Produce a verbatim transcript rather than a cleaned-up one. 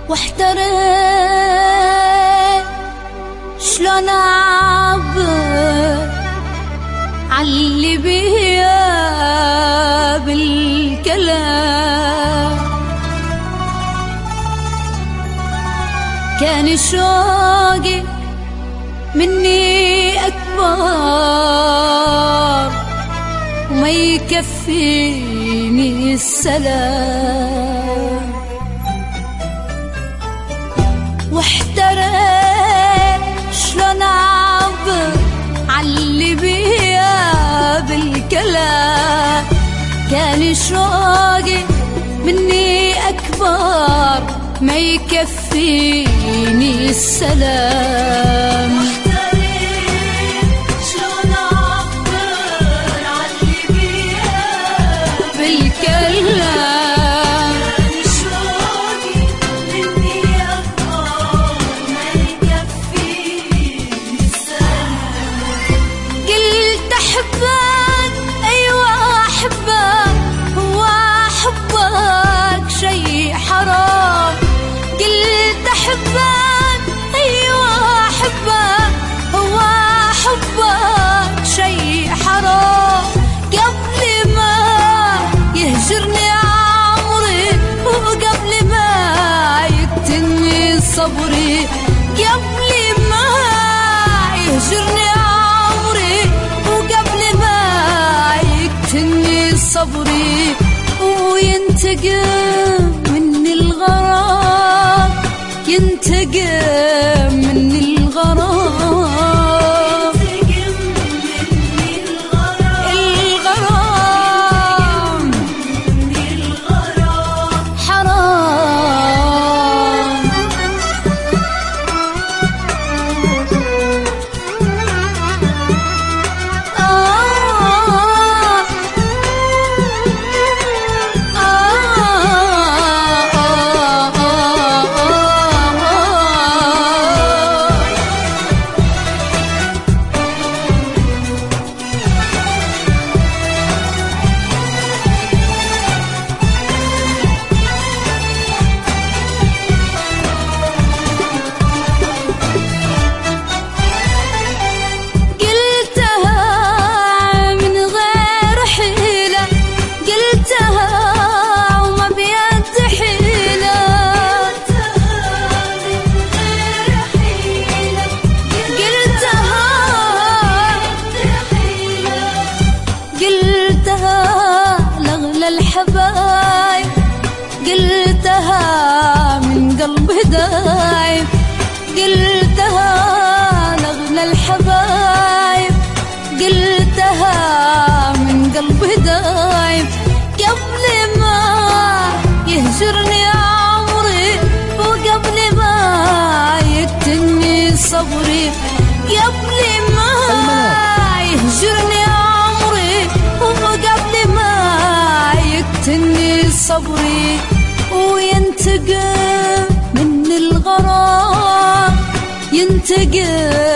واحترت شلون اعبر عاللي بيا بالكلام. كان شوقي مني أكبر وما يكفيني السلام. واحترت شلون أعبر عاللي بيا بالكلام. كان شوقي مني أكبر ما يكفيني السلام. حبك أيوة حبك هو حبك شي حرام. قبل ما يهجرني عمري وقبل ما يقتلني صبري. قبل ما يهجرني عمري وقبل ما يقتلني صبري. وينتقم مني الغرام ينتقم من الغرام. الغرام حرام. الحبايب قلتها من قلبي دايب. قلتها لأغلى الحبايب قلتها من قلبي دايب. قبل ما يهجرني عمري وقبل ما يقتلني صبري. قبل ما يهجرني عمري وقبل ما يقتلني صبري. وينتقم من الغرام ينتقم